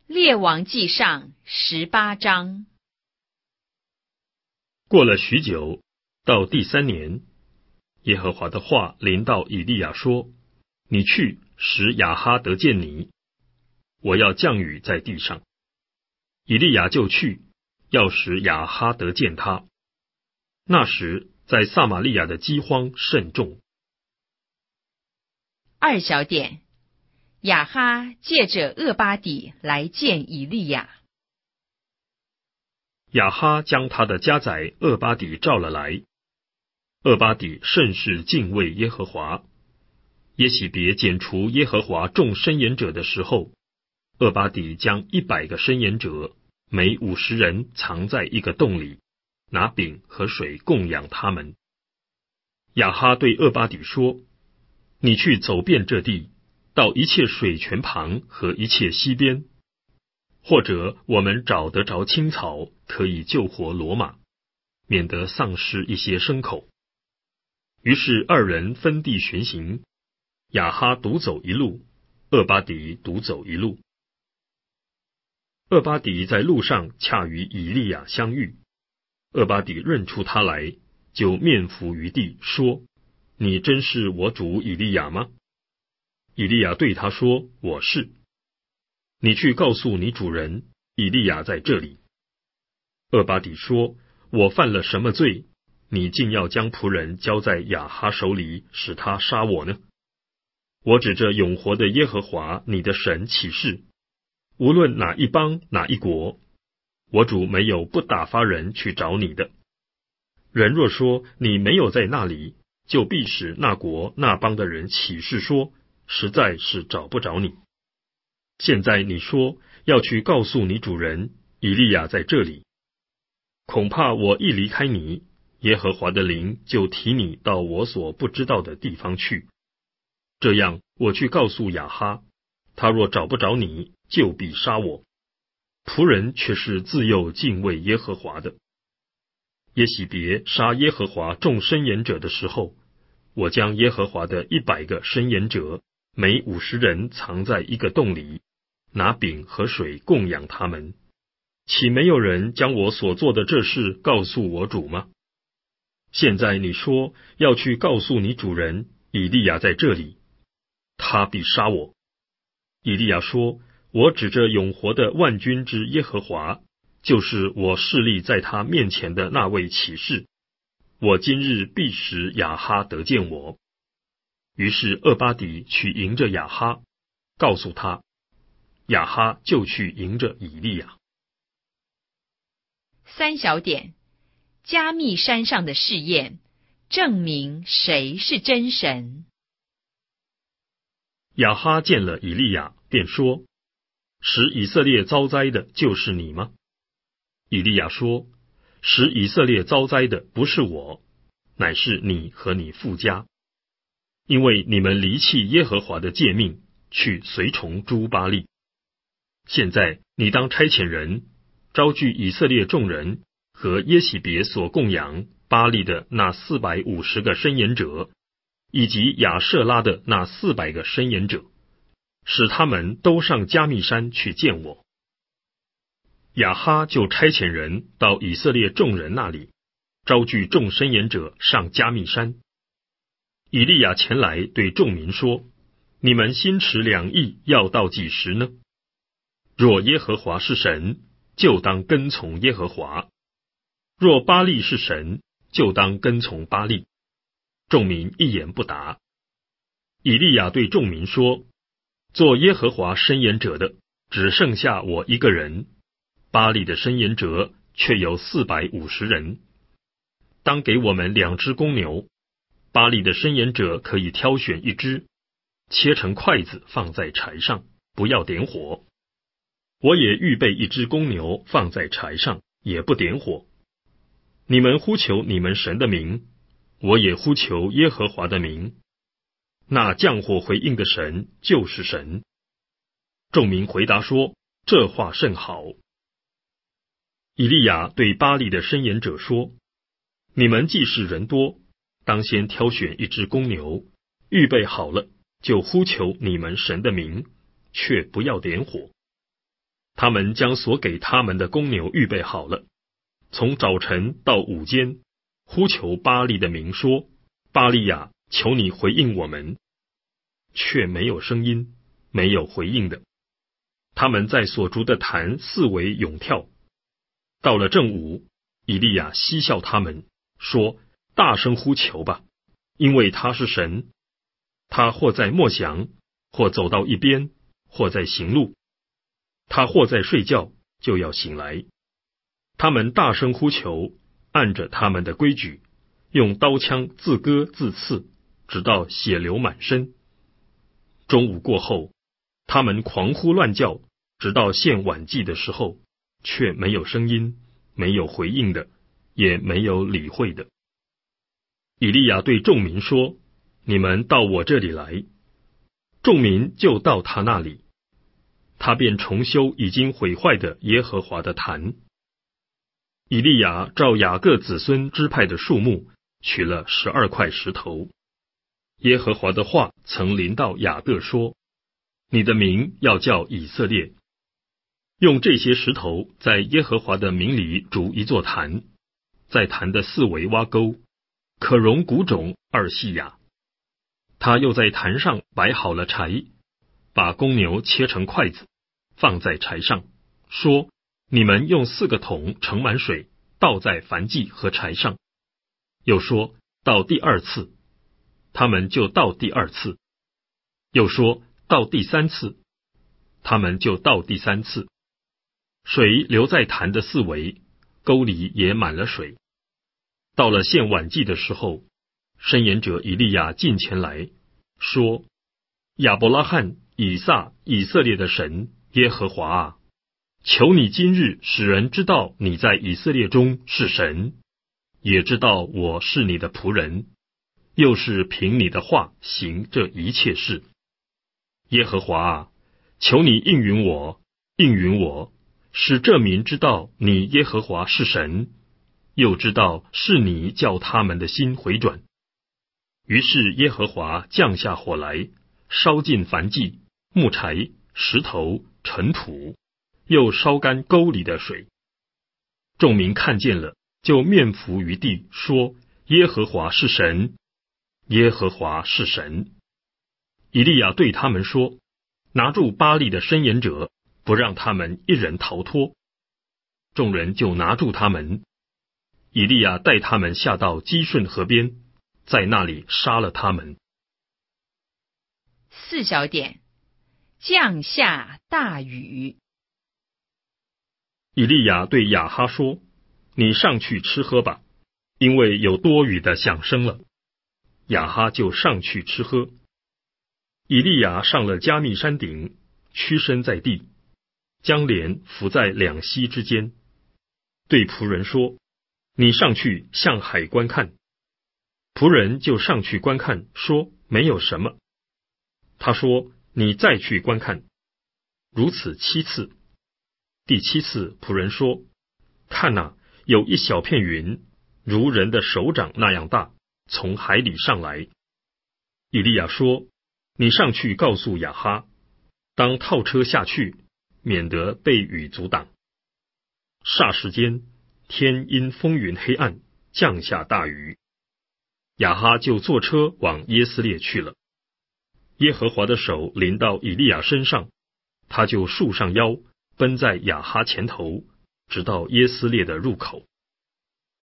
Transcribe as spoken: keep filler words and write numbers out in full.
列王纪上十八章。 过了许久，到第三年，耶和华的话临到以利亚说：你去，使亚哈得见你，我要降雨在地上。以利亚就去，要使亚哈得见他。那时，在撒玛利亚的饥荒甚重。 二小点，亚哈借着厄巴底来见以利亚。 亚哈将他的家宰厄巴底召了来。厄巴底甚是敬畏耶和华。耶洗别剪除耶和华众申言者的时候，厄巴底将一百个申言者，每五十人藏在一个洞里，拿饼和水供养他们。亚哈对厄巴底说：你去走遍这地，到一切水泉旁和一切溪边，或者我们找得着青草，可以救活骡马，免得丧失一些牲口。于是二人分地巡行，亚哈独走一路，厄巴底独走一路。厄巴底在路上恰与以利亚相遇，厄巴底认出他来，就面伏于地，说：你真是我主以利亚吗？以利亚对他说：我是。你去告诉你主人，以利亚在这里。厄巴底说：我犯了什么罪？你竟要将仆人交在亚哈手里，使他杀我呢？我指着永活的耶和华你的神起誓，无论哪一邦哪一国，我主没有不打发人去找你的。人若说你没有在那里，就必使那国那邦的人起誓说，实在是找不着你。现在你说要去告诉你主人，以利亚在这里，恐怕我一离开你，耶和华的灵就提你到我所不知道的地方去。这样我去告诉亚哈，他若找不着你，就必杀我。仆人却是自幼敬畏耶和华的。耶洗别杀耶和华众申言者的时候，我将耶和华的一百个申言者，每五十人藏在一个洞里，拿饼和水供养他们。岂没有人将我所做的这事告诉我主吗？现在你说要去告诉你主人，以利亚在这里，他必杀我。以利亚说：我指着永活的万军之耶和华，就是我侍立在他面前的那位起誓，我今日必使亚哈得见我。于是厄巴底去迎着亚哈，告诉他，亚哈就去迎着以利亚。 三小点，加密山上的试验，证明谁是真神。 亚哈见了以利亚，便说：使以色列遭灾的就是你吗？以利亚说：使以色列遭灾的不是我，乃是你和你父家，因为你们离弃耶和华的诫命，去随从诸巴力。现在你当差遣人，招聚以色列众人和耶洗别所供养巴力的那四百五十个申言者，以及亚舍拉的那四百个申言者，使他们都上加密山去见我。亚哈就差遣人到以色列众人那里，招聚众申言者上加密山。以利亚前来对众民说：你们心持两意要到几时呢？若耶和华是神，就当跟从耶和华；若巴力是神，就当跟从巴力。众民一言不答。以利亚对众民说：做耶和华申言者的只剩下我一个人，巴力的申言者却有四百五十人。当给我们两只公牛，巴力的申言者可以挑选一只，切成筷子放在柴上，不要点火。我也预备一只公牛放在柴上，也不点火。你们呼求你们神的名，我也呼求耶和华的名。那降火回应的神就是神。众民回答说：这话甚好。以利亚对巴力的申言者说：你们既是人多，当先挑选一只公牛，预备好了，就呼求你们神的名，却不要点火。 他们将所给他们的公牛预备好了，从早晨到午间，呼求巴力的名说：巴利亚，求你回应我们。却没有声音，没有回应的。他们在所筑的坛四围涌跳。到了正午，以利亚嬉笑他们，说：大声呼求吧，因为他是神。他或在默想，或走到一边，或在行路。他或在睡觉，就要醒来。他们大声呼求，按着他们的规矩，用刀枪自割自刺，直到血流满身。中午过后，他们狂呼乱叫，直到献晚祭的时候，却没有声音，没有回应的，也没有理会的。以利亚对众民说：你们到我这里来。众民就到他那里，他便重修已经毁坏的耶和华的坛。以利亚照雅各子孙支派的数目，取了十二块石头。耶和华的话曾临到雅各说：你的名要叫以色列。用这些石头在耶和华的名里筑一座坛，在坛的四围挖沟，可容谷种二细亚。他又在坛上摆好了柴，把公牛切成筷子，放在柴上，说：你们用四个桶盛满水，倒在燔祭和柴上。又说：到第二次，他们就到第二次。又说：到第三次，他们就到第三次。水流在坛的四围，沟里也满了水。到了献晚祭的时候，申言者以利亚近前来，说：亚伯拉罕、以撒、以色列的神耶和华啊，求你今日使人知道你在以色列中是神，也知道我是你的仆人，又是凭你的话行这一切事。耶和华啊，求你应允我，应允我，使这民知道你耶和华是神，又知道是你叫他们的心回转。于是耶和华降下火来，烧尽燔祭、木柴、石头、尘土，又烧干沟里的水。众民看见了，就面伏于地，说：耶和华是神，耶和华是神。以利亚对他们说：拿住巴力的申言者，不让他们一人逃脱。众人就拿住他们。以利亚带他们下到基顺河边，在那里杀了他们。 四小点，降下大雨。 以利亚对亚哈说：你上去吃喝吧，因为有多雨的响声了。亚哈就上去吃喝。以利亚上了加密山顶，屈身在地，将脸伏在两膝之间，对仆人说：你上去向海观看。仆人就上去观看，说：没有什么。他说：你再去观看。如此七次。第七次，仆人说：看哪，有一小片云，如人的手掌那样大，从海里上来。以利亚说：你上去告诉亚哈，当套车下去，免得被雨阻挡。霎时间，天因风云黑暗，降下大雨。亚哈就坐车往耶斯列去了。耶和华的手临到以利亚身上，他就束上腰，奔在亚哈前头，直到耶斯列的入口。